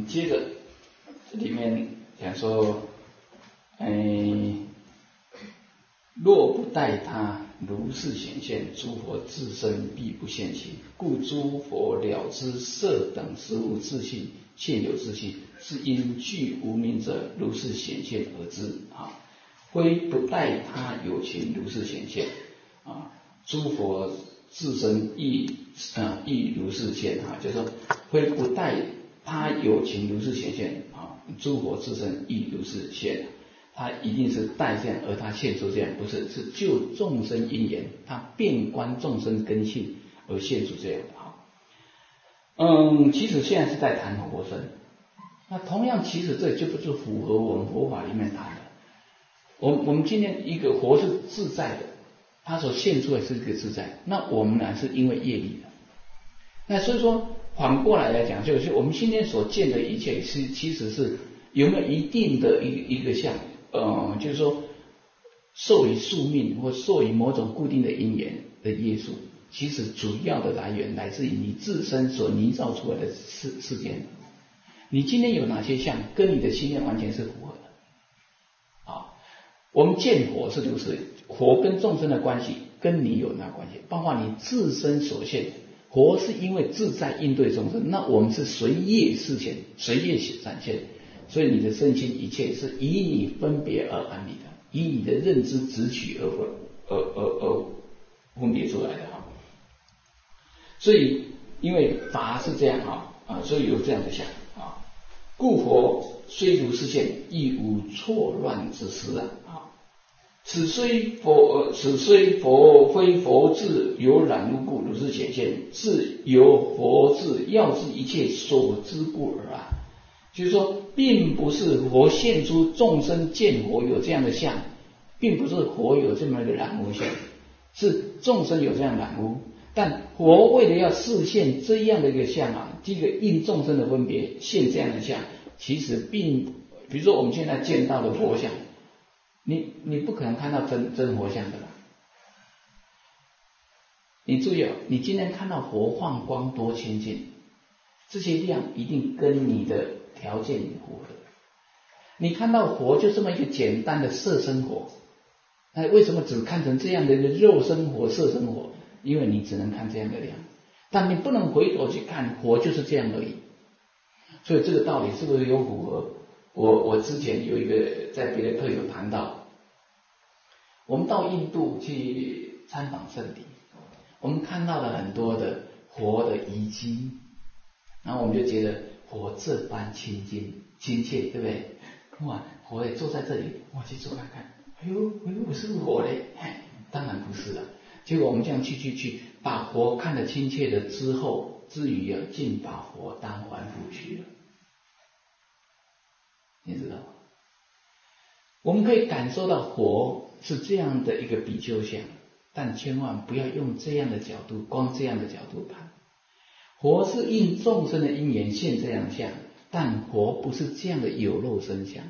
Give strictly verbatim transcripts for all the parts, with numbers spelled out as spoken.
接着这里面讲说，哎，若不待他如是显现，诸佛自身必不现行，故诸佛了知色等实无自性，现有自性，是因具无明者如是显现而知啊。非不待他有情如是显现啊，诸佛自身亦啊亦如是现啊，就是说非不待他有情如是显现啊，诸佛自身亦如是现。他一定是待这样，而他现出这样，不是，是就众生因缘，他遍观众生根性而现出这样的哈。嗯，其实现在是在谈佛身，那同样，其实这就不是符合我们佛法里面谈的。我我们今天一个佛是自在的，他所现出来是一个自在，那我们呢是因为业力的。那所以说反过来来讲，就是我们今天所见的一切是其实是有没有一定的一个一个相。呃，就是说，受于宿命或受于某种固定的因缘的约束，其实主要的来源来自于你自身所拟造出来的世世间。你今天有哪些相，跟你的心念完全是符合的。啊，我们见佛是如此，佛跟众生的关系跟你有那关系，包括你自身所现。佛是因为自在应对众生，那我们是随业示现，随业展现。所以你的身心一切是以你分别而安理的，以你的认知直取而分而而而分别出来的哈。所以因为法是这样哈啊，所以有这样的想啊，故佛虽如是现，亦无错乱之思啊啊。此虽佛，此虽佛非佛智有染污故如是显现，是由佛智要知一切所知故而啊。就是说，并不是佛现出众生见佛有这样的相，并不是佛有这么一个染污相，是众生有这样染污。但佛为了要示现这样的一个相啊，这个应众生的分别现这样的相，其实并，比如说我们现在见到的佛像，你你不可能看到真真佛像的啦。你注意哦，你今天看到佛放光多清净，这些量一定跟你的条件符合。你看到佛就这么一个简单的色身火，那为什么只看成这样的一个肉身火、色身火？因为你只能看这样的量，但你不能回头去看佛就是这样而已。所以这个道理是不是有符合？我我之前有一个在别的课有谈到，我们到印度去参访圣地，我们看到了很多的佛的遗迹，然后我们就觉得佛这般亲近亲切，对不对？哇，佛也坐在这里，我去坐看看，哎呦，哎呦，是不是佛嘞？当然不是了。结果我们这样去去去，把佛看得亲切了之后，至于啊，竟把佛当凡夫去了。你知道吗？我们可以感受到佛是这样的一个比丘相，但千万不要用这样的角度，光这样的角度看。佛是应众生的因缘现这样相，但佛不是这样的有肉身相。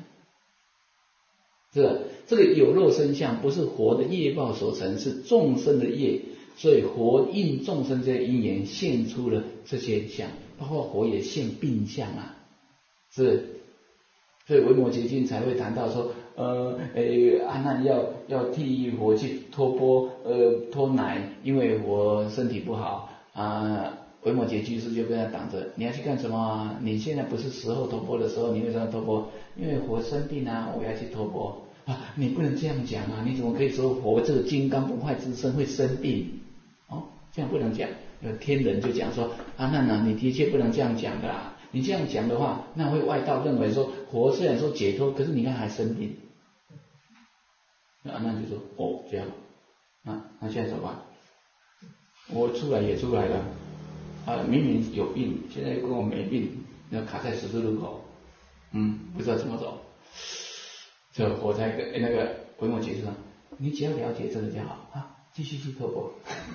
这这个有肉身相不是佛的业报所成，是众生的业，所以佛应众生这些因缘现出了这些相，包括佛也现病相啊，是。所以维摩诘经才会谈到说，呃，诶，阿难要要替佛去托钵，呃，托奶，因为我身体不好啊。维摩诘居士就跟他挡着，你要去干什么啊？你现在不是时候托钵的时候，你为什么托钵？因为佛生病啊，我要去托钵啊。你不能这样讲啊！你怎么可以说佛这个金刚不坏之身会生病？哦，这样不能讲。有天人就讲说，阿难啊，你的确不能这样讲的啊。你这样讲的话，那会外道认为说佛虽然说解脱，可是你看还生病。那阿难就说：哦，这样，那那现在怎么办？我出来也出来了，啊，明明有病，现在跟我没病，要卡在十字路口，嗯，不知道怎么走。这佛才跟那个维摩诘说：你只要了解这个就好啊，继续去托钵。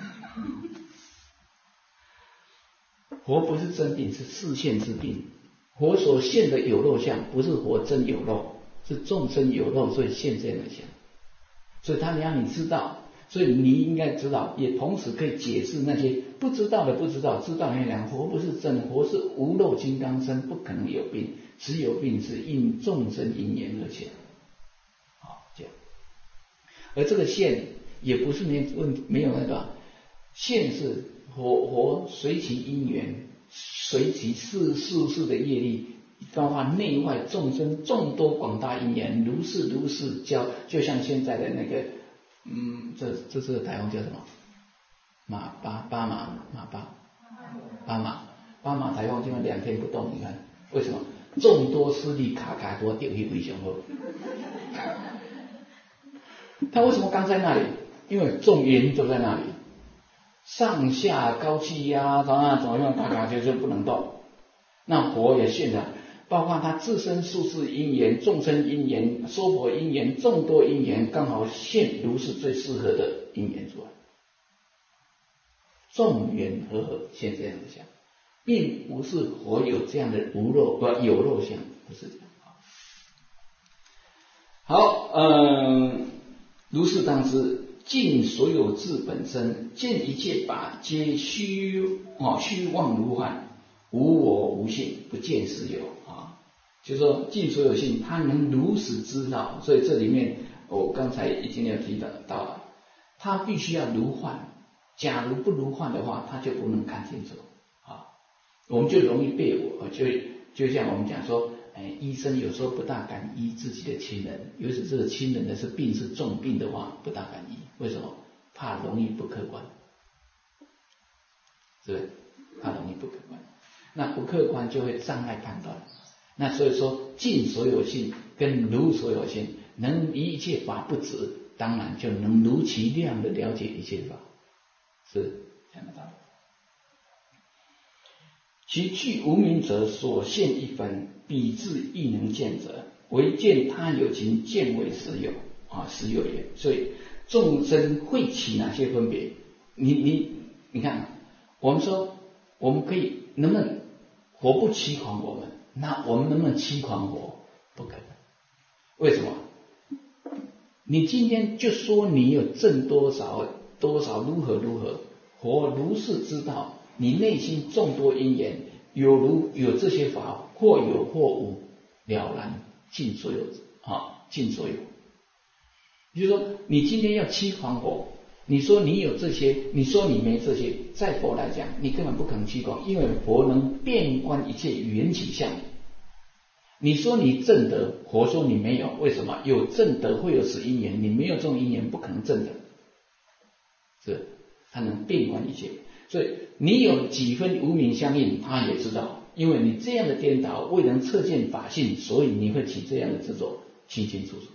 佛不是真病，是示现之病。佛所现的有肉相，不是佛真有肉，是众生有肉，所以现这样的相。所以他让你知道， 所以你应该知道，也同时可以解释那些不知道的不知道，知道那两佛不是真，佛是无漏金刚身，不可能有病，只有病是因众生因缘而起。好，这样。而这个现也不是没问没有那个现是佛佛随其因缘，随其世世世的业力，包括内外众生众多广大因缘，如是如是教，就像现在的那个。嗯，这这是台湾叫什么？马八八马马八八马八马台湾基本两天不动，你看为什么？众多势力卡卡多掉去为雄厚。他为什么刚在那里？因为众缘就在那里，上下高气压，怎样怎样卡卡就是不能动。那佛也现了。包括他自身宿世因缘、众生因缘、娑婆因缘、众多因缘，刚好现如是最适合的因缘出来，众缘和合现这样的相，并不是佛有这样的无漏不有漏相，不是这样。好，嗯，如是当知，尽所有智本身，见一切法皆虚啊虚妄如幻，无我无性，不见实有。就是说，尽所有性，他能如实知道，所以这里面我刚才已经有提到到了，他必须要如幻，假如不如幻的话，他就不能看清楚啊，我们就容易被我就就像我们讲说，哎，医生有时候不大敢医自己的亲人，尤其这个亲人的是病是重病的话，不大敢医，为什么？怕容易不客观，是不是？怕容易不客观，那不客观就会障碍判断。那所以说，尽所有性跟如所有性，能离一切法不止，当然就能如其量的了解一切法，是这样的道理。其具无明者所现一分，彼自亦能见者，唯见他有情，见为实有啊，实有也。所以众生会起哪些分别？你你你看，我们说我们可以能不能佛不欺诳我们？那我们能不能欺诳佛？不可能。为什么？你今天就说你有挣多少多少如何如何，佛如是知道你内心众多因缘，有如有这些法，或有或无，了然尽所有啊，尽所有。也就是说，你今天要欺诳佛，你说你有这些，你说你没这些，在佛来讲，你根本不可能欺诳，因为佛能遍观一切缘起相。你说你证得，佛说你没有，为什么？有证得会有此因缘，你没有这种因缘，不可能证得。是，他能遍观一切，所以你有几分无明相应，他也知道，因为你这样的颠倒，未能测见法性，所以你会起这样的执着，清清楚楚。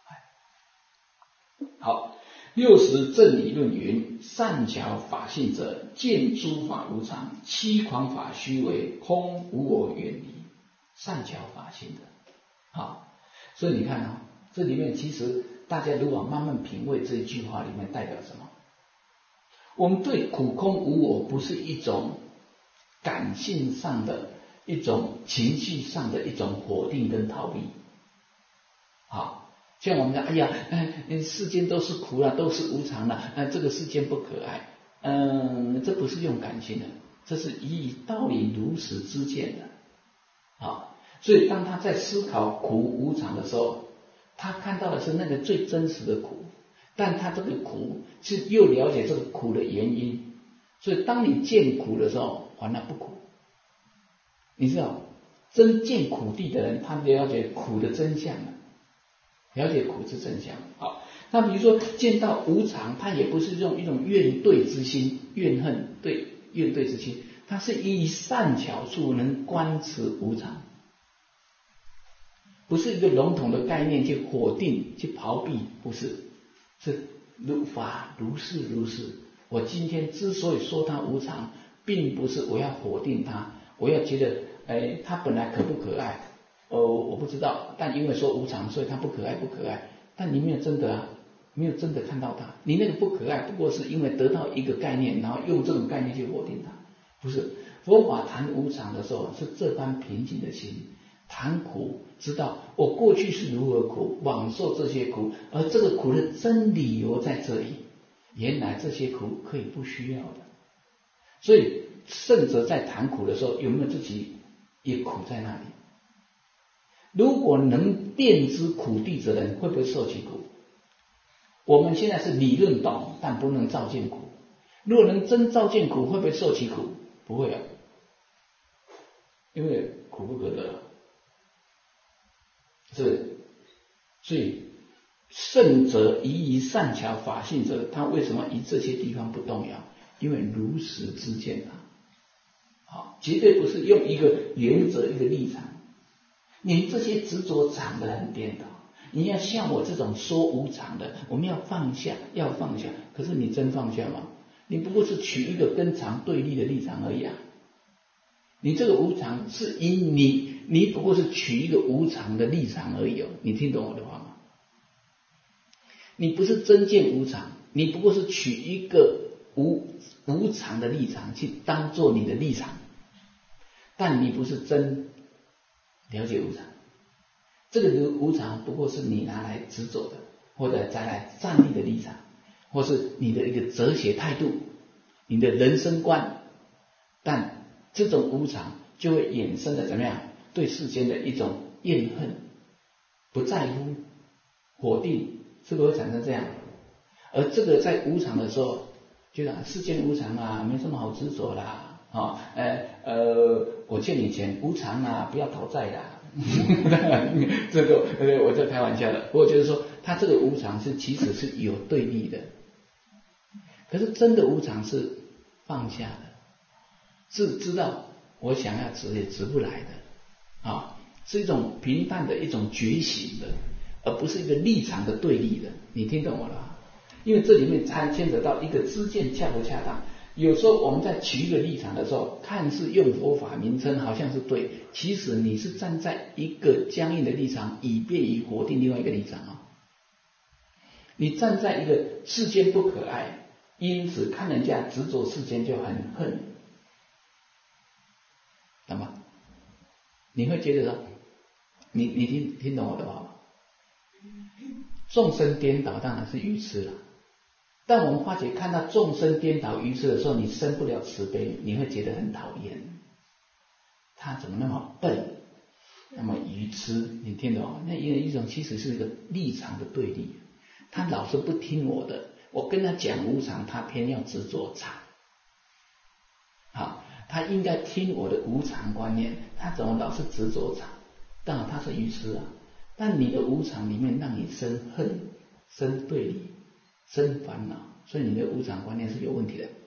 好，六十正理论云：善巧法性者，见诸法无常，欺诳法虚伪，空无我远离。善巧法性的，啊，所以你看啊，这里面其实大家如果慢慢品味这一句话里面代表什么？我们对苦空无我不是一种感性上的一种情绪上的一种否定跟逃避，啊。像我们讲，哎呀，哎，世间都是苦了，都是无常了，哎，这个世间不可爱，嗯，这不是用感性的，这是以道理如实知见的，啊，所以当他在思考苦无常的时候，他看到的是那个最真实的苦，但他这个苦是又了解这个苦的原因，所以当你见苦的时候，反而不苦，你知道，真见苦地的人，他了解苦的真相了。了解苦之真相。好，那比如说见到无常，他也不是用一种怨怼之心、怨恨对怨怼之心，他是以善巧处能观持无常，不是一个笼统的概念去否定、去逃避，不是，是如法如是如是。我今天之所以说它无常，并不是我要否定它，我要觉得，哎，它本来可不可爱？哦，我不知道，但因为说无常，所以它不可爱，不可爱。但你没有真的啊，没有真的看到它。你那个不可爱，不过是因为得到一个概念，然后用这种概念去否定它。不是，佛法谈无常的时候，是这般平静的心；谈苦，知道我过去是如何苦，往受这些苦，而这个苦的真理由在这里。 原来这些苦可以不需要的。所以圣者在谈苦的时候，有没有自己也苦在那里？如果能辨知苦谛之人，会不会受其苦？我们现在是理论懂，但不能照见苦。如果能真照见苦，会不会受其苦？不会啊，因为苦不可得，是，所以圣者宜于善巧法性者，他为什么以这些地方不动摇？因为如实知见啊，好，绝对不是用一个原则一个立场。你这些执着常的很颠倒，你要像我这种说无常的，我们要放下，要放下。可是你真放下吗？你不过是取一个跟常对立的立场而已啊。你这个无常是因你，你不过是取一个无常的立场而已哦。你听懂我的话吗？你不是真见无常，你不过是取一个无无常的立场去当做你的立场，但你不是真了解无常。这个无常不过是你拿来执着的，或者再来站立的立场，或是你的一个哲学态度，你的人生观。但这种无常就会衍生的怎么样？对世间的一种怨恨、不在乎、否定，是不是会产生这样？而这个在无常的时候，觉得世间无常啊，没什么好执着啦，啊、哦，呃呃，我欠你钱，无常啊，不要讨债啦。这个呃，我在开玩笑的。不过就是说，他这个无常是其实是有对立的，可是真的无常是放下的，是知道我想要执也执不来的啊，是一种平淡的一种觉醒的，而不是一个立场的对立的。你听懂我了？因为这里面才牵扯到一个知见恰不恰当。有时候我们在取一个立场的时候，看似用佛法名称好像是对，其实你是站在一个僵硬的立场，以便于否定另外一个立场啊。你站在一个世间不可爱，因此看人家执着世间就很恨，懂吗？你会觉得说，你你听听懂我的话吗？众生颠倒当然是愚痴了。但我们发觉看到众生颠倒愚痴的时候，你生不了慈悲，你会觉得很讨厌。他怎么那么笨，那么愚痴？你听懂吗？那一种其实是一个立场的对立。他老是不听我的，我跟他讲无常，他偏要执着常。好，他应该听我的无常观念，他怎么老是执着常？当然他是愚痴啊。但你的无常里面让你生恨、生对立、生烦恼，所以你的无常观念是有问题的。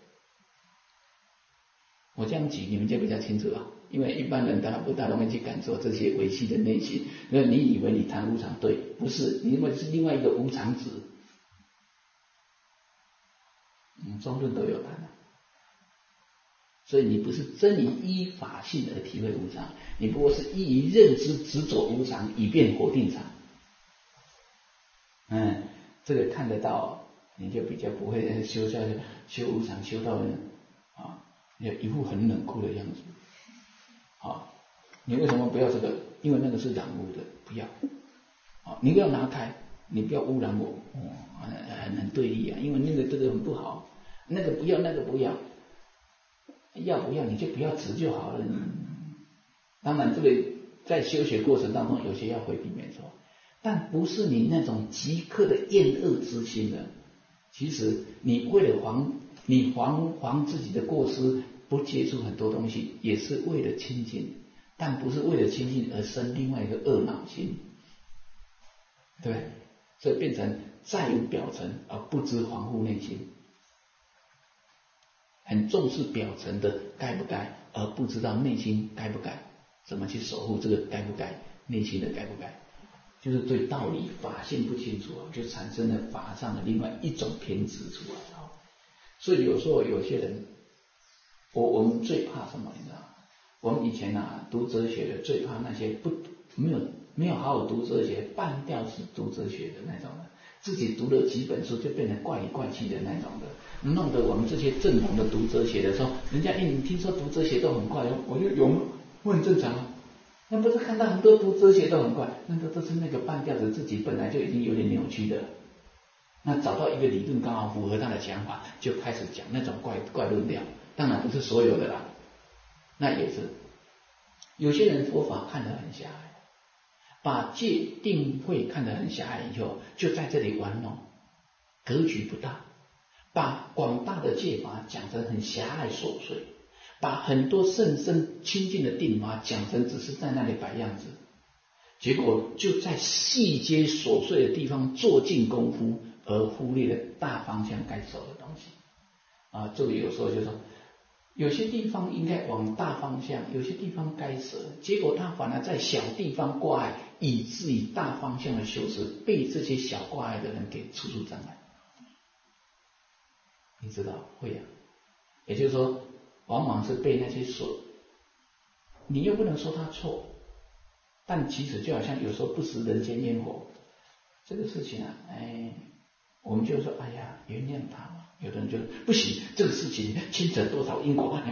我这样举你们就比较清楚了，因为一般人当然不大容易去感受这些维系的内心。因为你以为你谈无常对，不是，你认为是另外一个无常子。嗯，中论都有谈的。所以你不是真以依法性而体会无常，你不过是依于认知执着无常，以便否定常。嗯，这个看得到，你就比较不会修下去，修无常修到啊，一副很冷酷的样子。啊，你为什么不要这个？因为那个是染污的，不要。啊，你要拿开，你不要污染我，哦，很很对立啊，因为那个这个很不好，那个不要，那个不要。要不要你就不要执就好了。当然这个在修学过程当中有些要回避没错，但不是你那种即刻的厌恶之心的。其实你为了防你防防自己的过失，不接触很多东西，也是为了清净，但不是为了清净而生另外一个恶恼心，对不对？所以变成在于表层而不知防护内心，很重视表层的该不该，而不知道内心该不该，怎么去守护这个该不该，内心的该不该，就是对道理法性不清楚啊，就产生了法上的另外一种偏执出来啊。所以有时候有些人，我我们最怕什么？你知道吗？我们以前啊读哲学的最怕那些不没有没有好好读哲学，半吊子读哲学的那种的。自己读了几本书就变成怪里怪气的那种的，弄得我们这些正统的读哲学的时候，人家一你听说读哲学都很怪，我就有我很正常啊。那不是看到很多读哲学都很怪，那个都是那个半吊子自己本来就已经有点扭曲的， 那找到一个理论刚好符合他的想法，就开始讲那种怪怪论调。当然不是所有的啦，那也是有些人佛法看得很狭隘，把戒定慧看得很狭隘以后，就在这里玩弄，格局不大，把广大的戒法讲成很狭隘琐碎，把很多甚深清净的定法讲成只是在那里摆样子，结果就在细节琐碎的地方做尽功夫，而忽略了大方向该走的东西啊。这个有时候就说，有些地方应该往大方向，有些地方该舍，结果他反而在小地方挂碍，以至于大方向的修持被这些小挂碍的人给处处障碍。你知道会啊，也就是说，往往是被那些所，你又不能说他错，但其实就好像有时候不食人间烟火，这个事情啊，哎，我们就说，哎呀，原谅他嘛。有的人就不行，这个事情牵扯多少因果啊，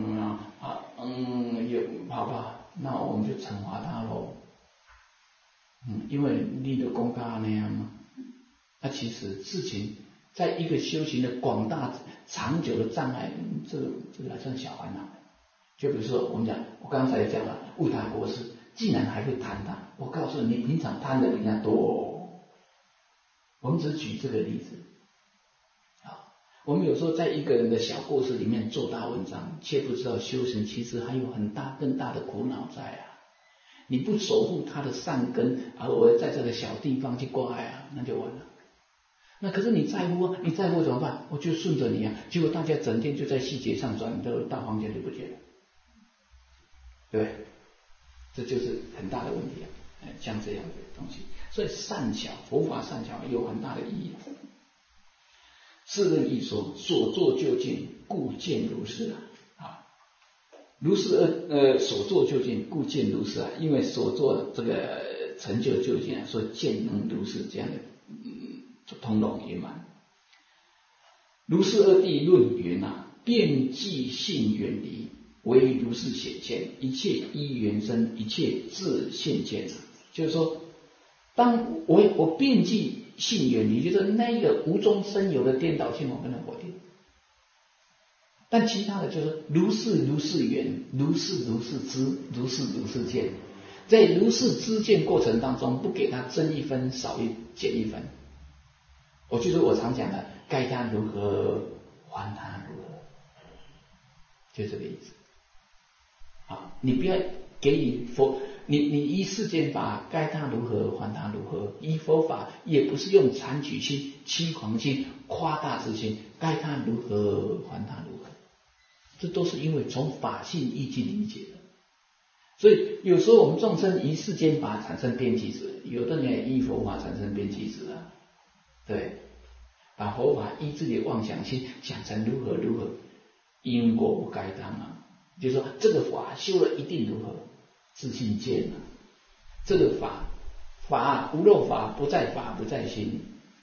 嗯，有好吧，那我们就惩罚他喽。嗯，因为你的功高那样嘛，那其实事情在一个修行的广大长久的障碍，这个这个还算小烦恼。就比如说我们讲，我刚才讲了，悟达国师既然还会贪他，我告诉你，平常贪的人家多。我们只举这个例子。我们有时候在一个人的小过失里面做大文章，却不知道修行其实还有很大更大的苦恼在啊！你不守护他的善根，而我在这个小地方去挂碍啊，那就完了。那可是你在乎啊，你在乎怎么办？我就顺着你啊，结果大家整天就在细节上转，你的大方向就不见了，对不对？这就是很大的问题啊！像这样的东西，所以善巧佛法善巧有很大的意义。世论一说，所作究竟，故见如是啊。如是呃呃，所作究竟，故见如是啊。因为所作这个成就究竟啊，所以见能如是这样的嗯通融圆满。如是二谛论云啊，遍计性远离，唯如是显现，一切依缘生，一切自现见。就是说，当我我遍计性远离，就是那个无中生有的颠倒性，我不能否定。但其他的就是如是如是缘，如是如是知，如是如是见。在如是知见过程当中，不给他增一分，少一减一分。我就是我常讲的，该他如何还他如何，就这个意思。啊，你不要给予佛，你你依世间法，该他如何还他如何；依佛法，也不是用残取心、欺狂心、夸大之心，该他如何还他如何。这都是因为从法性意去理解的。所以有时候我们众生依世间法产生边际执，有的人也依佛法产生边际执啊，对，把佛法依自己的妄想心想成如何如何，因果不该当啊。就是说这个法修了一定如何，自信见啊。这个法法无漏法不在法不在心，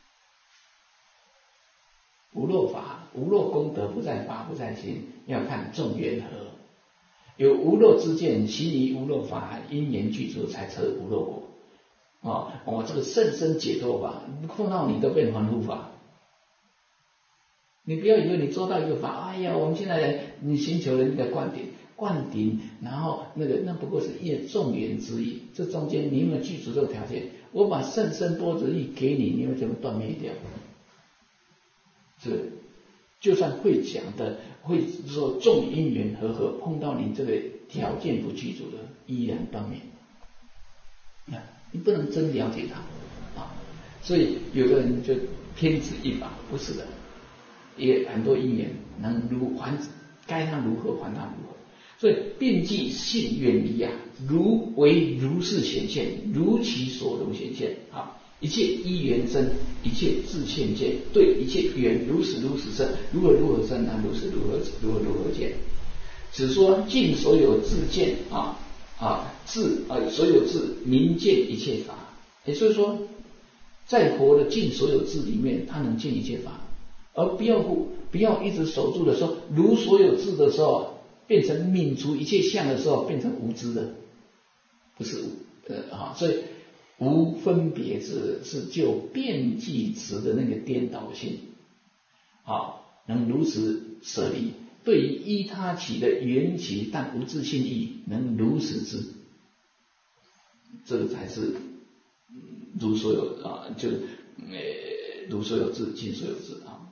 无漏法无漏功德不在法不在心，要看众缘和。有无漏之见，习于无漏法，因缘具足才成无漏果。哦，我这个甚深解脱法，碰到你都变凡夫法。你不要以为你做到一个法，哎呀，我们现在你寻求人的灌顶，灌顶，然后那个那不过是一众缘之意，这中间你有没有具足这个条件？我把甚深般若意给你，你会怎么断灭掉？是，就算会讲的，会说众因缘和合，碰到你这个条件不具足的，依然断灭。啊，你不能真了解他啊，所以有的人就偏执一法，不是的。也很多因缘能如还该他如何还他如何，所以遍计性远离啊，如为如是显现，如其所如显现啊，一切依缘生，一切自现见，对一切缘如是如是生，如何如何生啊，如是如何如何如何见。只说尽所有自见啊啊自啊所有自明见一切法，也就是说，在佛的尽所有智里面，他能见一切法。而不要不要一直守住的时候，如所有智的时候，变成泯除一切相的时候，变成无知的，不是呃啊，所以无分别智是就遍计执的那个颠倒性，好，能如此舍离。对于依他起的缘起但无自性义，能如实知，这个才是如所有啊，就呃如所有智，尽所有智啊。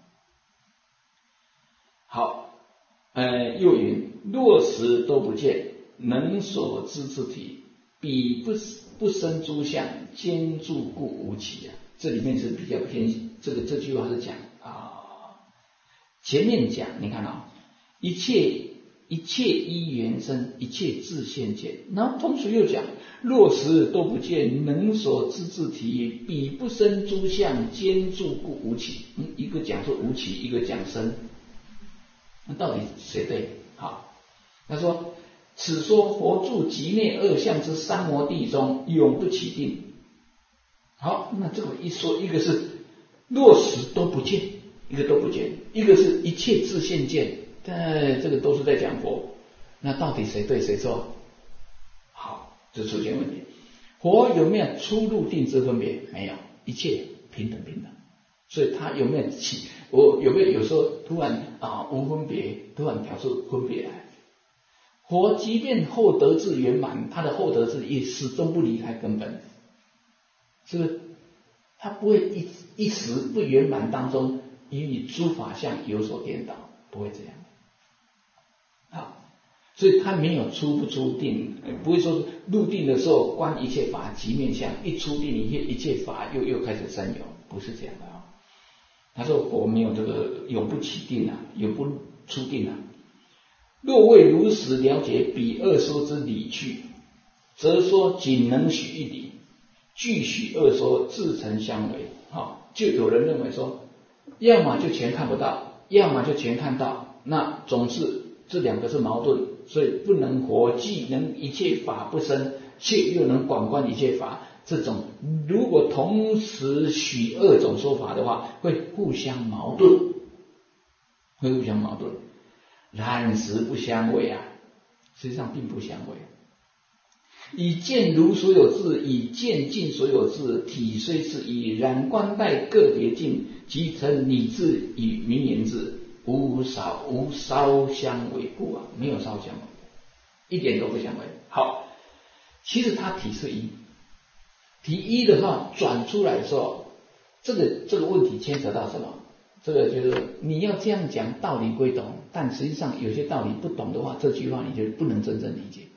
好，呃，又云：若时都不见，能所知之体，彼不不生诸相，兼住故无起啊。这里面是比较偏，这个这句话是讲啊，前面讲你看啊。一切一切依缘生，一切自现见。然后同时又讲，若时都不见，能所知之体，彼不生诸相，兼住故无起。嗯，一个讲说无起，一个讲生，那到底谁对？好，他说：此说佛住极灭二相之三摩地中，永不起定。好，那这个一说，一个是若时都不见，一个都不见，一个是一切自现见。但这个都是在讲佛，那到底谁对谁错？好，就出现问题。佛有没有出入定之分别？没有，一切平等平等。所以他有没有起？我有没有有时候突然啊无分别，突然表示分别来？佛即便后得智圆满，他的后得智也始终不离开根本，是不是？他不会一一时不圆满当中，与诸法相有所颠倒，不会这样。好，所以他没有出不出定，不会说入定的时候观一切法即面相，一出定一切一切法又又开始生有，不是这样的啊。他说佛没有这个永不起定啊，永不出定啊。若未如实了解彼二说之理趣，则说仅能许一理，具许二说自成相违。好，就有人认为说，要么就全看不到，要么就全看到，那总是。这两个是矛盾，所以不能活，既能一切法不生，却又能广观一切法。这种如果同时许二种说法的话，会互相矛盾，会互相矛盾，然实不相违啊。实际上并不相违。以见如所有智，以见尽所有智，体虽是一，然观待个别境，即成理智与名言智。无少无稍相违故啊，没有稍相违，一点都不相违。好，其实它体是一，体一的话转出来的时候，这个这个问题牵扯到什么？这个就是你要这样讲，道理归懂，但实际上有些道理不懂的话，这句话你就不能真正理解。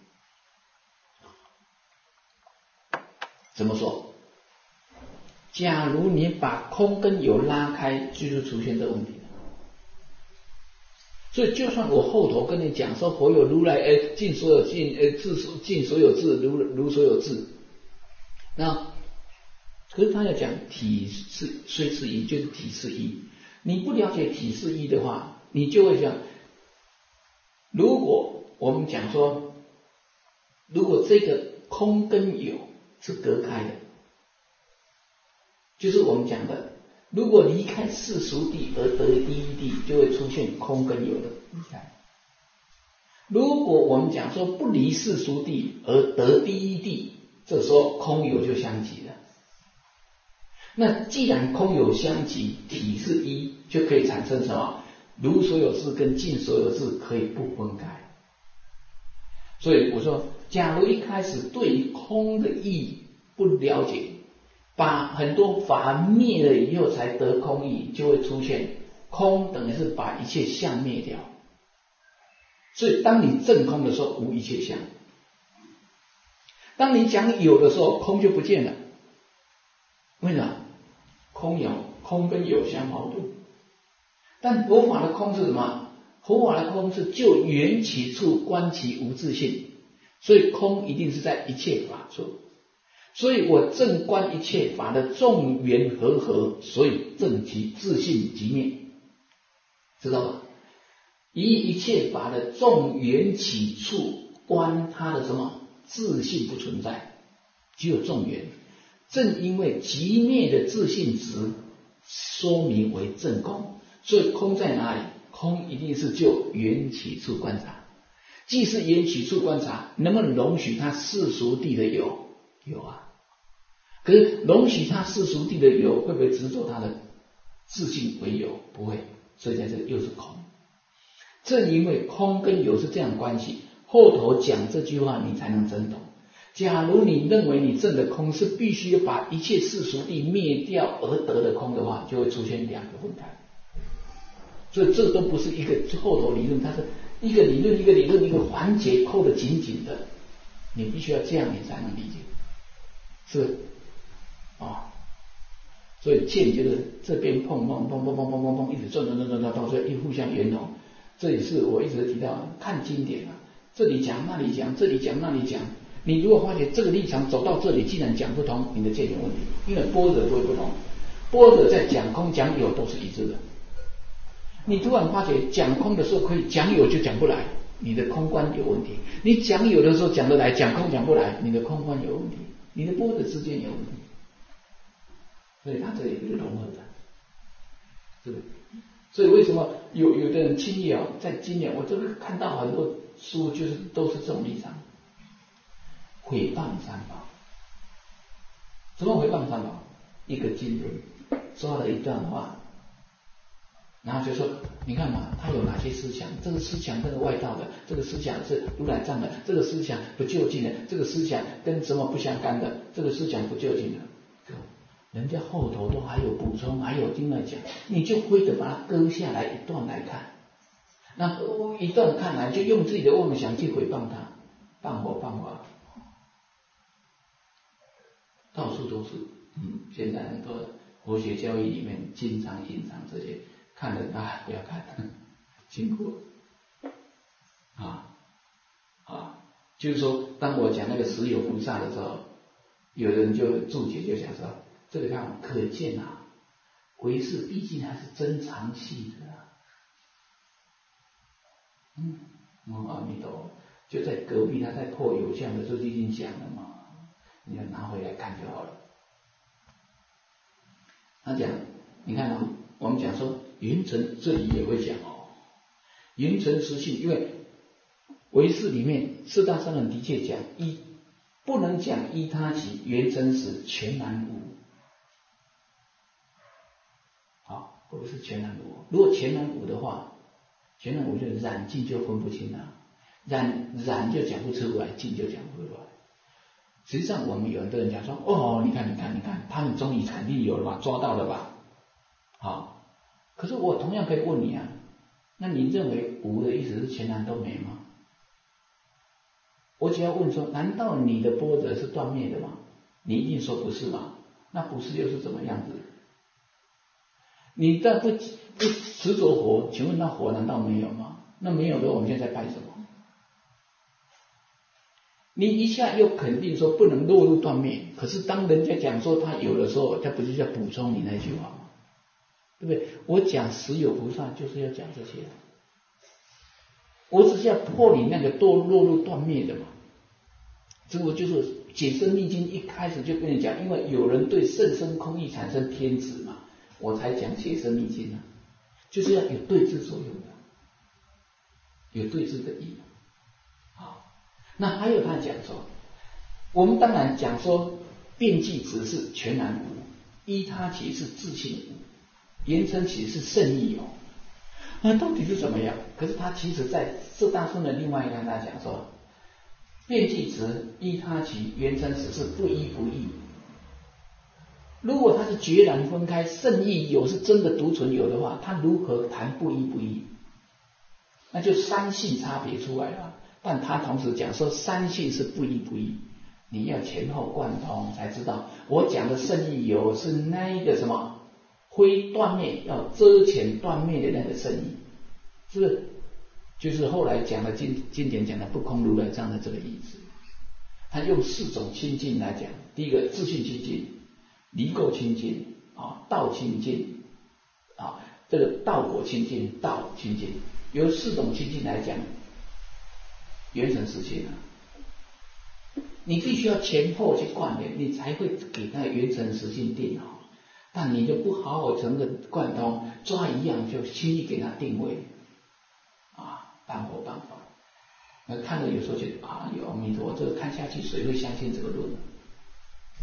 怎么说？假如你把空跟有拉开，就是出现这个问题。所以，就算我后头跟你讲说佛有如来，哎，尽所有尽，哎，智尽所有智，如如所有智。那可是他要讲体是虽是一，就是体是一。你不了解体是一的话，你就会想，如果我们讲说，如果这个空跟有是隔开的，就是我们讲的。如果离开世俗地而得第一地，就会出现空跟有的离开。如果我们讲说不离世俗地而得第一地，这时候空有就相即了。那既然空有相即，体是一，就可以产生什么？如所有智跟尽所有智可以不分开。所以我说，假如一开始对于空的意义不了解，把很多法灭了以后才得空义，就会出现空等于是把一切相灭掉。所以当你证空的时候，无一切相；当你讲有的时候，空就不见了。为什么？空有，空跟有相矛盾。但佛法的空是什么？佛法的空是就缘起处观其无自性，所以空一定是在一切法处。所以我正观一切法的众缘和合，所以正其自性即灭，知道吧？以一切法的众缘起处观它的什么自性不存在，只有众缘。正因为即灭的自性值，说明为正空。所以空在哪里？空一定是就缘起处观察。既是缘起处观察，能不能容许它世俗地的有？有啊。 可是容许他世俗谛的有，会不会执着他的自性为有？不会，所以在这又是空。正因为空跟有是这样关系，后头讲这句话你才能真懂。假如你认为你证的空是必须把一切世俗谛灭掉而得的空的话，就会出现两个分开。所以这都不是一个后头理论，它是一个理论一个理论一个环节扣得紧紧的，你必须要这样你才能理解，是啊、哦，所以见就是这边碰碰碰碰碰碰碰碰，一直转转转转转，到最后一互相圆融。这也是我一直提到看经典啊，这里讲那里讲，这里讲那里讲。你如果发觉这个立场走到这里，既然讲不通，你的见有问题，因为般若不会不同，般若在讲空讲有都是一致的。你突然发觉讲空的时候可以讲有就讲不来，你的空观有问题；你讲有的时候讲得来，讲空讲不来，你的空观有问题，你的般若之间有问题。所以它这里是融合的，是不是？所以为什么有有的人轻易啊，在今年我这个看到很多书，就是都是这种立场，毁谤三宝。什么毁谤三宝？一个经论说了一段话，然后就说，你看嘛，他有哪些思想？这个思想跟外道的，这个思想是如来藏的，这个思想不就近的，这个思想跟什么不相干的，这个思想不就近的。人家后头都还有补充，还有另外讲，你就非得把它割下来一段来看，那一段看来就用自己的妄想去诽谤他，谤佛谤法，到处都是。嗯，现在很多佛学教育里面经常隐藏这些，看了啊不要看，辛苦啊啊，就是说，当我讲那个十有菩萨的时候，有人就注解就想说。这个看可见啊，唯识毕竟还是真常系的啊。嗯，哦阿弥陀佛，就在隔壁，他在破有相的时候就已经讲了嘛，你要拿回来看就好了。他讲，你看啊，我们讲说云尘，这里也会讲哦，云尘实性，因为唯识里面四大圣人的确讲一，不能讲依他起，原真实，全然无。不是全然无，如果全然无的话，全然无就染净就分不清了，染染就讲不出来，净就讲不出来。实际上我们有很多人讲说，哦，你看你看你看，他们终于肯定有了吧，抓到了吧，好。可是我同样可以问你啊，那你认为无的意思是全然都没吗？我只要问说，难道你的般若是断灭的吗？你一定说不是嘛？那不是又是怎么样子？你再不不执着佛，请问那佛难道没有吗？那没有的，我们现在拜什么？你一下又肯定说不能落入断灭，可是当人家讲说他有的时候，他不是要补充你那句话吗？对不对？我讲十有菩萨就是要讲这些，我只是要破你那个堕落入断灭的嘛。这个就是解深密经一开始就跟你讲，因为有人对甚深空义产生偏执嘛。我才讲解深密经啊，就是要有对治作用的，有对治的意义。好，那还有他讲说，我们当然讲说遍计执是全然无，依他起是自性无，言称起是圣意有。那到底是怎么样？可是他其实在四大圣的另外一个他讲说，遍计执依他起，言称只是不依不异。如果它是决然分开，圣意有是真的独存有的话，它如何谈不依不依？那就三性差别出来了。但他同时讲说三性是不依不依，你要前后贯通才知道。我讲的圣意有是那一个什么非断灭，要遮前断灭的那个圣意，是不是？就是后来讲的经经典讲的不空如来藏的这个意思。他用四种清净来讲，第一个自性清净。离垢清净啊，道清净啊，这个道果清净，道清净，由四种清净来讲，圆成实性啊。你必须要前后去贯联，你才会给它圆成实性定好。但你就不好好成个贯通，抓一样就轻易给它定位啊，半佛半法。那看了有时候觉得啊，有阿弥陀，这个看下去谁会相信这个论？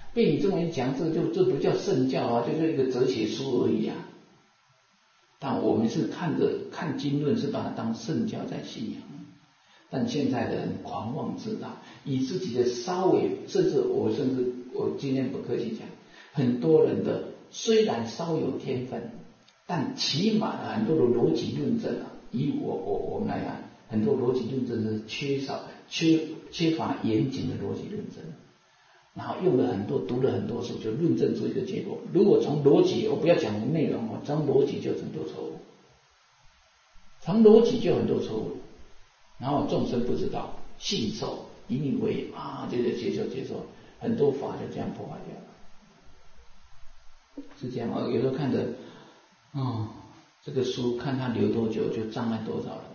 被你这么一讲，这就这不叫圣教啊，就是一个哲学书而已啊。但我们是看着看经论，是把它当圣教在信仰。但现在的人狂妄自大，以自己的稍微，甚至我甚至我今天不客气讲，很多人的虽然稍有天分，但起码很多的逻辑论证啊，以我我我们来看，很多逻辑论证是缺少缺缺乏严谨的逻辑论证，然后用了很多读了很多书就论证出一个结果。如果从逻辑，我不要讲内容哦，从逻辑就很多错误，从逻辑就很多错误。然后众生不知道，信受，引以为啊，就是接受接受，很多法就这样破坏掉了，是这样啊。有时候看着，哦，这个书看它留多久，就障碍多少人，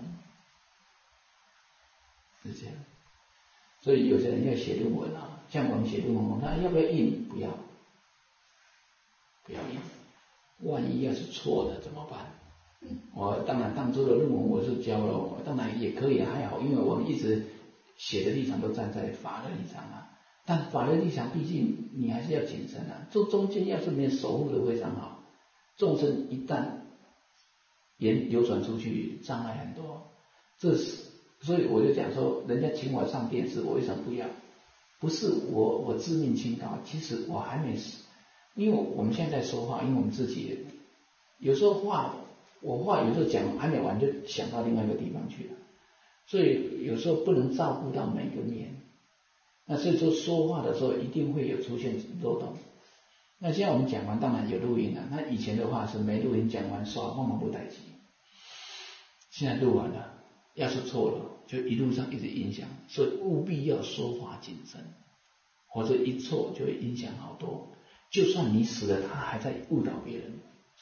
是这样。所以有些人要写论文啊，像我们写论文，我看要不要印？不要，不要印，万一要是错的怎么办？我当然当初的论文我是教了，我当然也可以还好，因为我们一直写的立场都站在法的立场啊。但法律立场毕竟你还是要谨慎啊，这中间要是没有守护的非常好，众生一旦言流传出去，障碍很多。这是所以我就讲说，人家请我上电视，我为什么不要？不是我我自命清高，其实我还没死，因为我们现在说话，因为我们自己有时候话。我话有时候讲还没完就想到另外一个地方去了，所以有时候不能照顾到每个面。那所以说说话的时候一定会有出现漏洞。那现在我们讲完当然有录音了，那以前的话是没录音，讲完刷忘了不待机。现在录完了，要是错了就一路上一直影响，所以务必要说话谨慎，或者一错就会影响好多。就算你死了，他还在误导别人。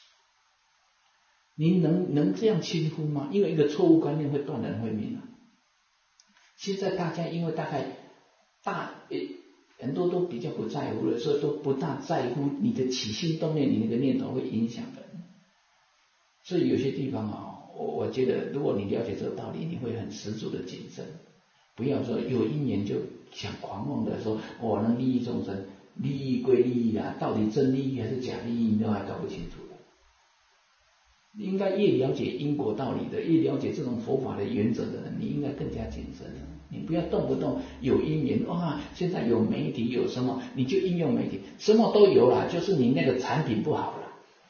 你能能这样轻忽吗？因为一个错误观念会断人慧命啊。现在大家因为大概大诶很多都比较不在乎了，所以都不大在乎你的起心动念，你那个念头会影响人。所以有些地方啊，我我觉得如果你了解这个道理，你会很十足的谨慎，不要说有因缘就想狂妄的说我能利益众生，利益归利益啊，到底真利益还是假利益，你都还搞不清楚。应该越了解因果道理的，越了解这种佛法的原则的人，你应该更加谨慎。你不要动不动有因缘，哇，现在有媒体有什么，你就应用媒体，什么都有了，就是你那个产品不好了。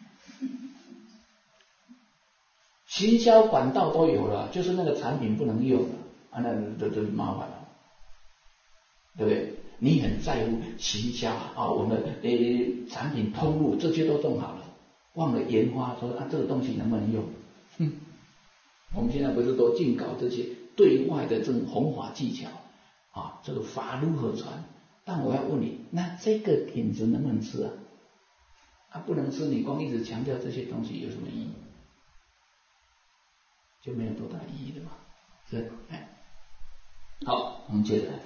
行销管道都有了，就是那个产品不能用了，啊，那这这麻烦了，对不对？你很在乎行销啊，我们的呃产品通路这些都弄好了。忘了研发说啊，这个东西能不能用？哼，我们现在不是都尽搞这些对外的这种弘法技巧啊，这个法如何传？但我要问你，那这个品质能不能吃啊？啊，不能吃，你光一直强调这些东西有什么意义？就没有多大意义的嘛，是？哎，好，我们接着来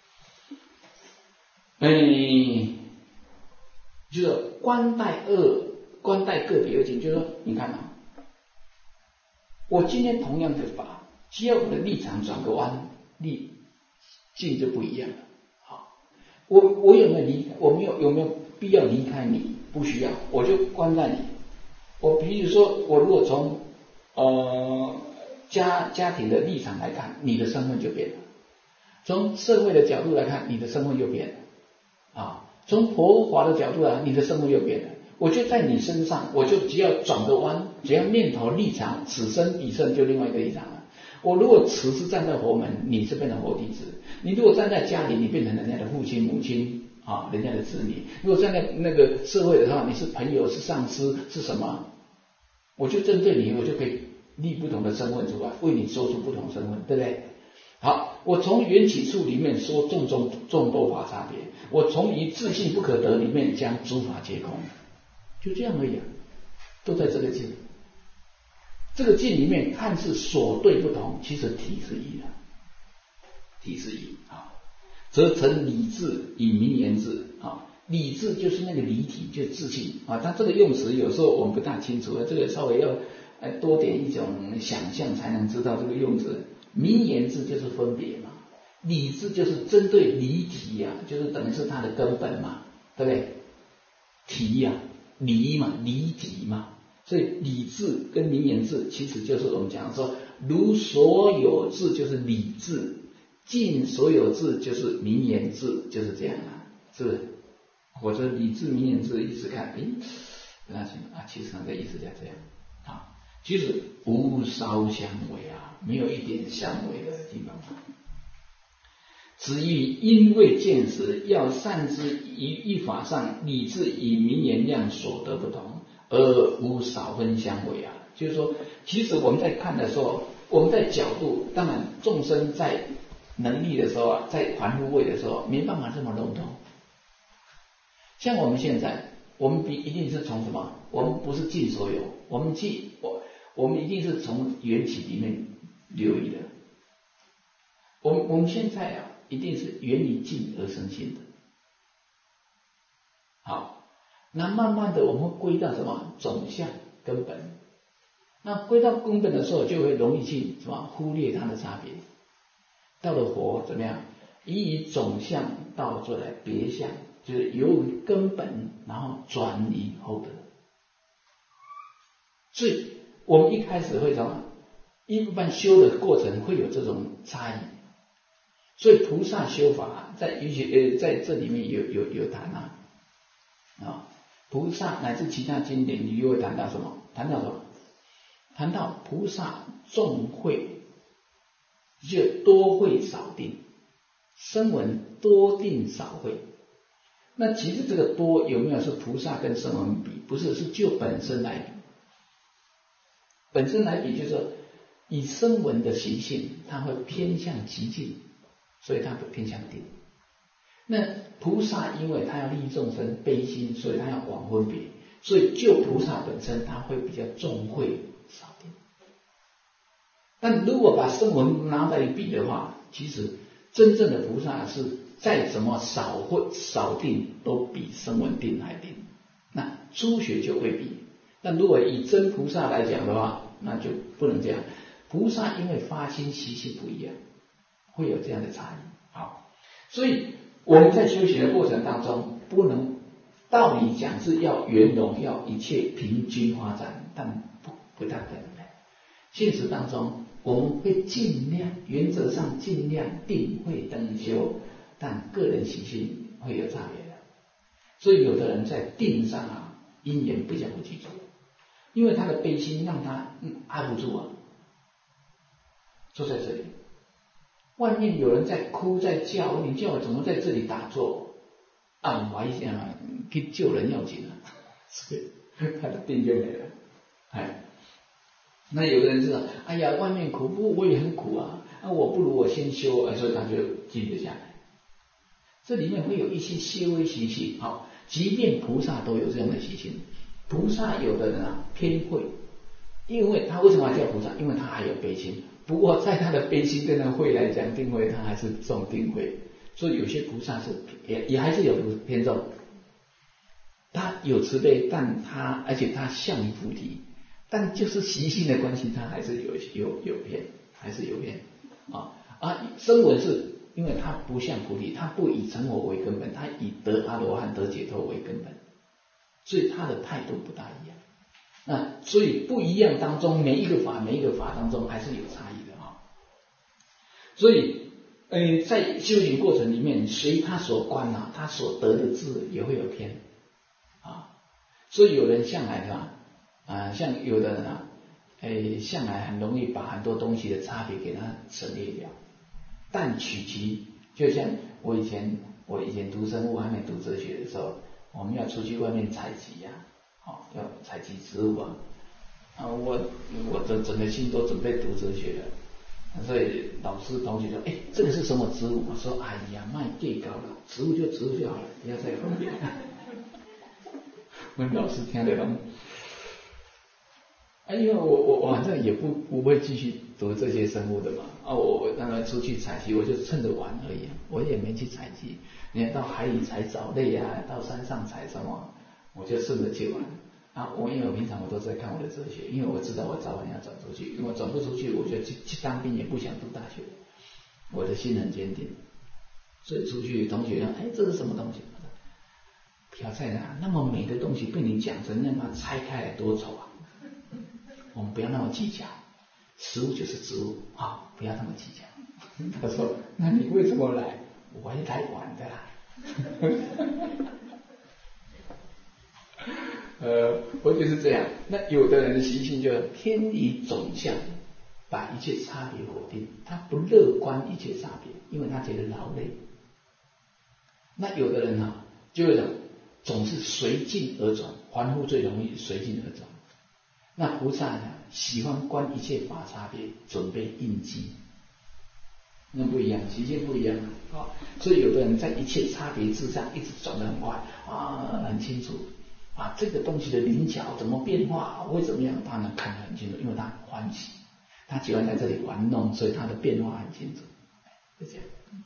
看，哎，就是观待恶。观待个别而境，就是说，你看啊，我今天同样的法，只要我的立场转个弯，立境就不一样了。好，我我有没有离开？我没有有没有必要离开你？不需要，我就观待你。我比如说，我如果从呃家家庭的立场来看，你的身份就变了；从社会的角度来看，你的身份又变了。啊，从佛法的角度来看，你的身份又变了。我就在你身上，我就只要转个弯，只要念头立场，此生彼生就另外一个立场了。我如果此时站在佛门，你是变成佛弟子；你如果站在家里，你变成人家的父亲母亲啊，人家的子女；如果站在那个社会的话，你是朋友，是上司，是什么？我就针对你，我就可以立不同的身份出来，为你说出不同身份，对不对？好，我从缘起处里面说众众众多法差别，我从于自性不可得里面将诸法皆空。就这样而已啊，都在这个境。这个境里面看似所对不同，其实体是一的，体是一啊，则成理智以名言智啊。理智就是那个离体，就是自性啊。它这个用词有时候我们不大清楚，这个稍微要多点一种想象才能知道这个用词。名言智就是分别嘛，理智就是针对离体呀、啊，就是等于是它的根本嘛。 对不对？体呀、啊，离嘛，离体嘛，所以理智跟名言智其实就是我们讲说，如所有智就是理智，尽所有智就是名言智，就是这样啊，是不是？或者理智名言智一直看，诶，不大清啊，其实它的意思叫这样啊，其实无稍相违啊，没有一点相违的地方。至于因为见识，要善知于一法上，理智与名言量所得不同，而无少分相违啊。就是说，其实我们在看的时候，我们在角度，当然众生在能力的时候啊，在凡夫位的时候，没办法这么笼统。像我们现在，我们一定是从什么？我们不是尽所有，我们尽我我们一定是从缘起里面流移的。我们我们现在啊，一定是缘于尽而生性的。好，那慢慢的我们会归到什么总相根本？那归到根本的时候，就会容易去什么忽略它的差别。到了佛怎么样？以总相到做来别相，就是由于根本，然后转移后得。所以我们一开始会什么？一般修的过程会有这种差异。所以菩萨修法在尤其呃在这里面有有有谈啊啊，菩萨乃至其他经典，你又会谈到什么？谈到什么？谈到菩萨众会，就多会少定，声闻多定少会。那其实这个多有没有是菩萨跟声闻比？不是，是就本身来比。本身来比，就是说以声闻的习性，它会偏向极静。所以他不偏向定。那菩萨因为他要利益众生悲心，所以他要广分别，所以就菩萨本身他会比较重会少定。但如果把声闻拿来比的话，其实真正的菩萨是再怎么少会少定都比声闻定还定。那初学就未必。但如果以真菩萨来讲的话，那就不能这样。菩萨因为发心习性不一样，会有这样的差异。好，所以我们在修行的过程当中，不能道理讲是要圆融，要一切平均发展，但不不大可能的。现实当中，我们会尽量，原则上尽量定慧等修，但个人习性会有差别的。所以有的人在定上啊，因缘比较不具足，因为他的悲心让他嗯按不住啊，坐在这里。外面有人在哭在叫，你叫我怎么在这里打坐？按怀一下去救人要紧啊，所以他的定就没了。哎，那有的人是，哎呀，外面苦，不我也很苦啊，那我不如我先修，所以他就静得下来。这里面会有一些些微习性，好，即便菩萨都有这样的习性。菩萨有的人啊偏慧，因为他为什么叫菩萨？因为他还有悲心。不过在他的悲心跟他慧来讲，定慧他还是重定慧，所以有些菩萨是也也还是有偏重。他有慈悲，但他而且他像于菩提，但就是习性的关系，他还是有有有偏，还是有偏啊啊！声闻是因为他不像菩提，他不以成佛为根本，他以得阿罗汉得解脱为根本，所以他的态度不大一样。那所以不一样当中，每一个法每一个法当中还是有差异的啊。所以，呃，在修行过程里面，随他所观啊，他所得的智也会有偏啊。所以有人向来是吧？啊，像有的人啊，呃，向来很容易把很多东西的差别给它省略掉。但取其，就像我以前我以前读生物还没读哲学的时候，我们要出去外面采集呀、啊。好，要采集植物啊！啊，我我整整个心都准备读哲学了，所以老师同学说：“哎，这个是什么植物？”我说：“哎呀，卖地高了，植物就植物就好了，不要再分别。”我们老师听得懂。哎，因为我我反正也不不会继续读这些生物的嘛。啊，我我当然出去采集，我就趁着玩而已，我也没去采集。你看到海里采藻类啊，到山上采什么？我就顺着去玩啊！我因为我平常我都在看我的哲学，因为我知道我早晚要走出去，因为我走不出去，我就去去当兵，也不想读大学。我的心很坚定，所以出去同学说：“哎，这是什么东西？” 挑在哪？那么美的东西被你讲成那么拆开来多丑啊！我们不要那么计较，食物就是植物啊，不要那么计较。他说：“那你为什么来？我来玩的啦。”呃，我就是这样。那有的人的习性就偏离总相，把一切差别否定，他不乐观一切差别，因为他觉得劳累。那有的人呢、啊，就会总是随境而转，凡夫最容易随境而转。那菩萨呢，喜欢观一切法差别，准备应机。那不一样，习性不一样啊、哦。所以有的人在一切差别之上一直转得很快啊，很清楚啊，这个东西的灵巧怎么变化，会怎么样，他能看得很清楚，因为他欢喜，他喜欢在这里玩弄，所以他的变化很清楚，就这样。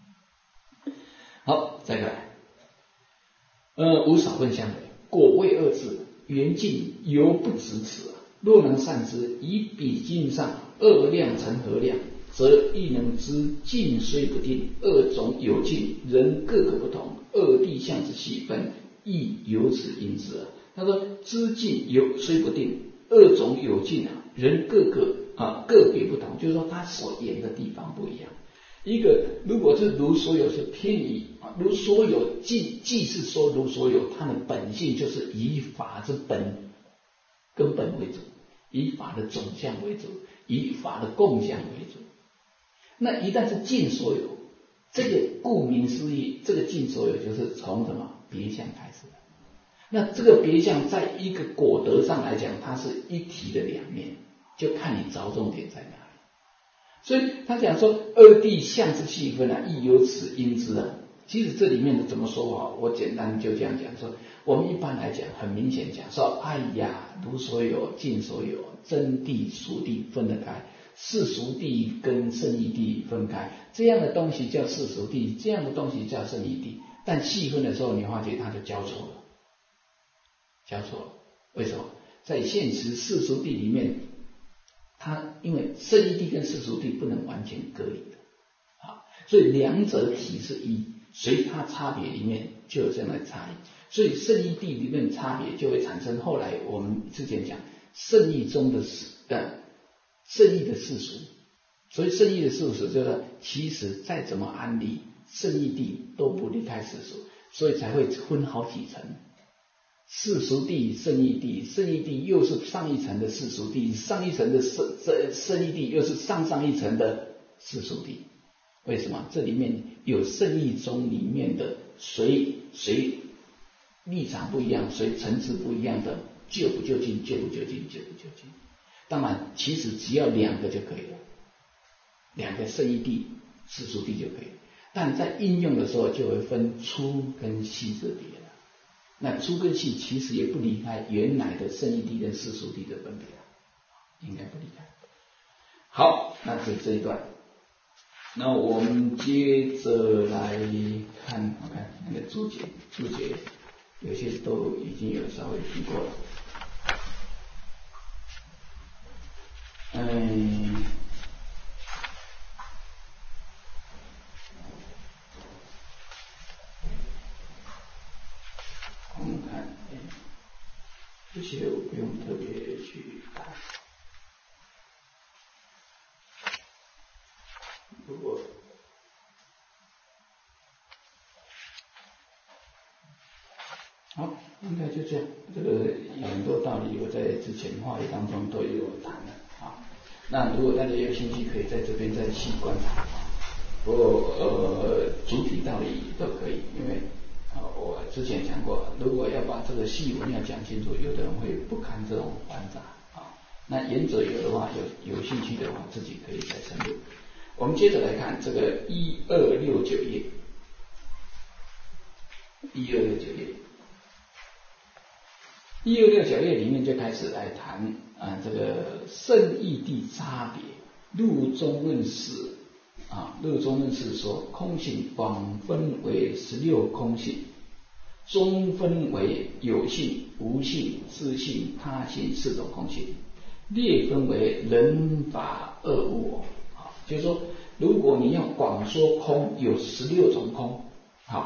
好，再来，呃，无少分相违，果位二字，缘尽犹不止此啊。若能善知，以彼经上二量成何量，则亦能知尽虽不定，二种有尽，人各个不同，二谛相之细分，亦由此因之啊。他说：知尽有虽不定，二种有尽啊，人各个啊个别不同，就是说他所言的地方不一样。一个如果是如所有是偏移啊，如所有既既是说如所有，它的本性就是以法之本根本为主，以法的总相为主，以法的共相为主。那一旦是尽所有，这个顾名思义，这个尽所有就是从什么别相开始的。那这个别相在一个果德上来讲，它是一体的两面，就看你着重点在哪里。所以他讲说二谛相之细分啊，亦由此因之啊。其实这里面的怎么说啊？我简单就这样讲说，我们一般来讲，很明显讲说，哎呀，如所有，尽所有，真谛、俗谛分得开，世俗谛跟圣义谛分开，这样的东西叫世俗谛，这样的东西叫圣义谛。但细分的时候，你发觉它就交错了，交错了。为什么？在现实世俗谛里面，它因为圣义谛跟世俗谛不能完全隔离的啊，所以两者体是一，随它差别里面就有这样的差异。所以圣义谛里面差别就会产生后来我们之前讲圣义中的呃圣义的世俗，所以圣义的世俗就是其实再怎么安离圣义谛都不离开世俗，所以才会分好几层。世俗谛、圣义谛，圣义谛又是上一层的世俗谛，上一层的圣圣义谛又是上上一层的世俗谛。为什么？这里面有圣义中里面的随随立场不一样，随层次不一样的就不就近，就不就近，就不就近。当然，其实只要两个就可以了，两个圣义谛、世俗谛就可以了。但在应用的时候，就会分粗跟细这别了。那粗跟细其实也不离开原来的圣义谛跟世俗谛的分别，应该不离开。好，那是这一段。那我们接着来看，我看那个注解，注解有些都已经有稍微提过了。嗯，我们看，这些我不用特别去看。如果好，应该就这样。这个很多道理我在之前话语当中都有谈了啊。那如果大家有兴趣，可以在这边再细观察。不过呃，主体道理都可以，因为啊、呃，我之前讲过，如果要把这个细文要讲清楚，有的人会不堪这种繁杂啊。那言者有的话，有有兴趣的话，自己可以再深入。我们接着来看这个一二六九页，一二六九页，一二六九页里面就开始来谈啊这个圣义谛差别。入中论释啊，入中论释说空性广分为十六空性，中分为有性、无性、自性、他性四种空性，列分为人法二无我。就是说，如果你要广说空，有十六种空，好，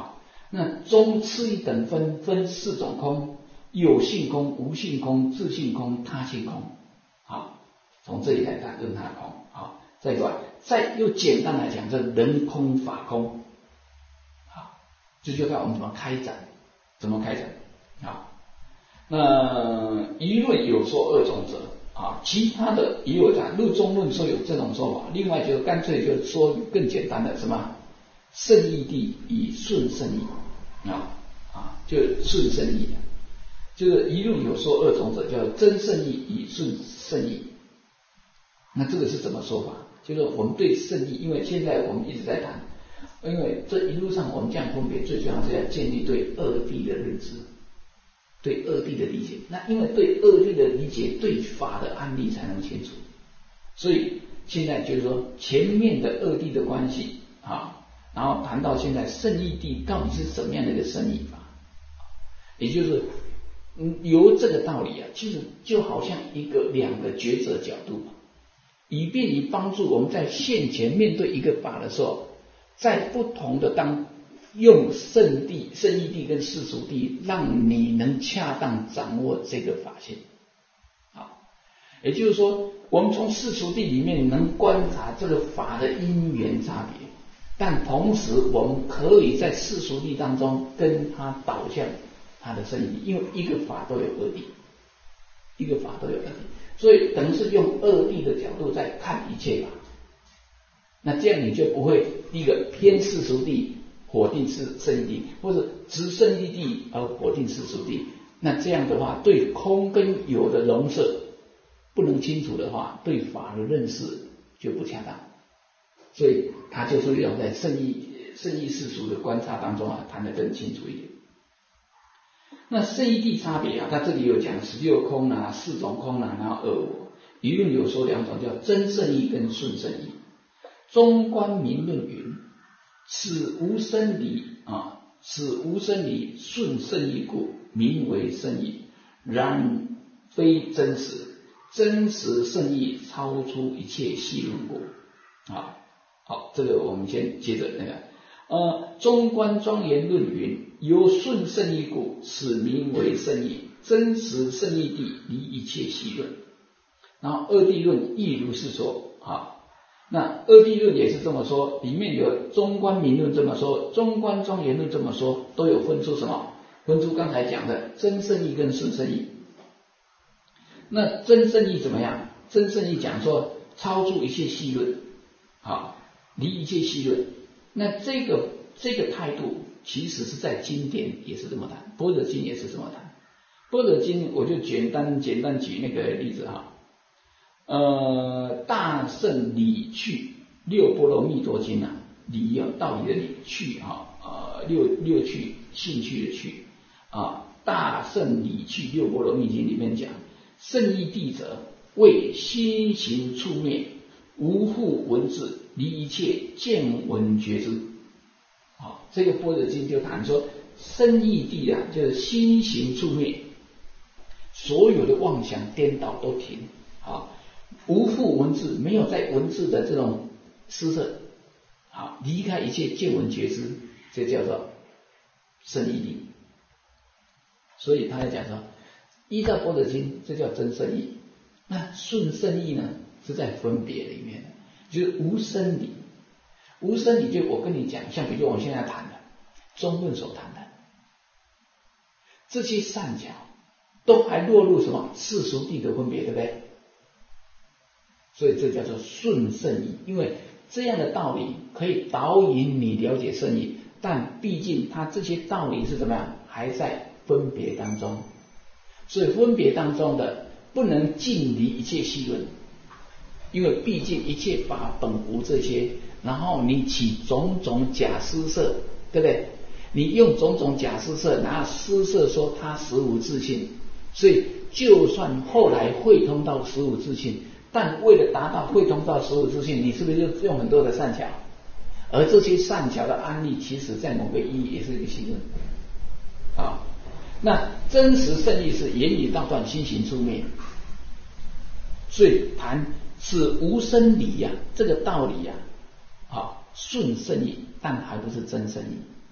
那中次一等分分四种空：有性空、无性空、自性空、他性空。好，从这里来看论他的空。好，再过来，再又简单来讲，这人空法空。好，这就看我们怎么开展，怎么开展。好，那一论有说二种者。啊，其他的也有讲，入中论说有这种说法，另外就干脆就说更简单的什么圣义谛以顺圣义啊啊，就顺圣义，就是一论有说二种者，叫真圣义以顺圣义。那这个是怎么说法？就是我们对圣义，因为现在我们一直在谈，因为这一路上我们这样分别，最主要是要建立对二谛的认知。对二谛的理解，那因为对二谛的理解，对法的案例才能清楚。所以现在就是说，前面的二谛的关系啊，然后谈到现在圣义谛到底是什么样的一个圣义法，也就是嗯，由这个道理啊，其实就好像一个两个抉择角度，以便于帮助我们在现前面对一个法的时候，在不同的当。用圣谛、圣义谛跟世俗谛，让你能恰当掌握这个法性。好，也就是说，我们从世俗谛里面能观察这个法的因缘差别，但同时我们可以在世俗谛当中跟它导向它的圣义谛，因为一个法都有二谛，一个法都有二谛，所以等于是用二谛的角度在看一切法。那这样你就不会第一个偏世俗谛。否定是圣义谛，或者执圣义谛而否定世俗谛，那这样的话，对空跟有的容色不能清楚的话，对法的认识就不恰当。所以他就是要在圣义、圣义世俗的观察当中啊，谈得更清楚一点。那圣义谛差别啊，他这里有讲十六空啊、四种空啊，然后二我，一论有说两种，叫真圣义跟顺圣义。中观明论云。此无生理啊，此无生理顺圣义故，名为圣义。然非真实，真实圣义超出一切细论故。啊，好，这个我们先接着那个，呃，中观庄严论云：由顺圣义故，此名为圣义。真实圣义谛离一切细论。然后二谛论亦如是说啊。那二谛论也是这么说，里面有中观明论这么说，中观庄严论这么说，都有分出什么？分出刚才讲的真圣义跟顺圣义。那真圣义怎么样？真圣义讲说超出一切细论，好，离一切细论。那这个这个态度，其实是在经典也是这么谈，般若经也是这么谈。般若经我就简单简单举那个例子哈。呃，大圣理趣六波罗蜜多经啊，理啊道理的理，趣哈呃六六趣兴趣的趣啊，大圣理趣六波罗蜜经里面讲，圣义谛者为心行处灭，无复文字，离一切见闻觉知。好，这个般若经就谈说，圣义谛啊，就是心行处灭，所有的妄想颠倒都停，好。无复文字，没有在文字的这种施设，好，离开一切见闻觉知，这叫做圣义谛。所以他在讲说，依照般若经，这叫真圣义。那顺圣义呢，是在分别里面的，就是无生理。无生理就我跟你讲，像比如我们现在谈的中论所谈的这些善巧，都还落入什么世俗谛的分别，对不对？所以这叫做顺圣义，因为这样的道理可以导引你了解圣义，但毕竟它这些道理是怎么样，还在分别当中，所以分别当中的不能尽离一切细论，因为毕竟一切法本无这些，然后你起种种假施设，对不对？你用种种假施设，然后施设说它实无自性，所以就算后来会通到实无自性，但为了达到会通到实无自性，你是不是就用很多的善巧？而这些善巧的案例，其实在某个意义也是一个细论啊。那真实圣义是言语道断，心行处灭，所以谈是无生理呀、啊，这个道理呀、啊，好顺圣义，但还不是真圣义。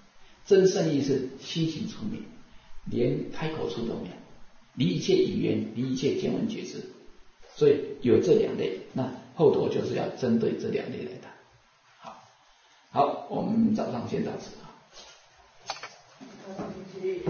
真圣意是心行出明，连开口处都没有，离一切语言，离一切见闻觉知，所以有这两类。那后头就是要针对这两类来谈。好，好，我们早上先到此啊。